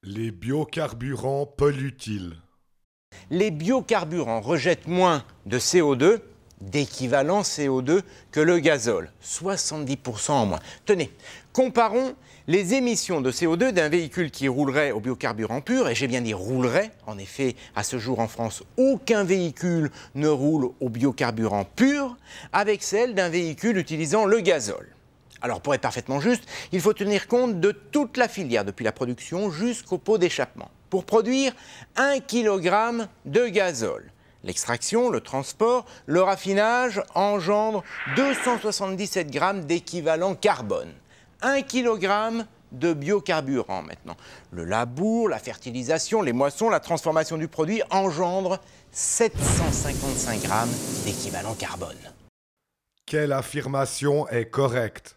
Les biocarburants polluent-ils? Les biocarburants rejettent moins de CO2, d'équivalent CO2, que le gazole, 70% en moins. Tenez, comparons les émissions de CO2 d'un véhicule qui roulerait au biocarburant pur, et j'ai bien dit roulerait, en effet, à ce jour en France, aucun véhicule ne roule au biocarburant pur, avec celle d'un véhicule utilisant le gazole. Alors pour être parfaitement juste, il faut tenir compte de toute la filière, depuis la production jusqu'au pot d'échappement, pour produire 1 kg de gazole. L'extraction, le transport, le raffinage engendrent 277 g d'équivalent carbone. 1 kg de biocarburant maintenant. Le labour, la fertilisation, les moissons, la transformation du produit engendrent 755 g d'équivalent carbone. Quelle affirmation est correcte?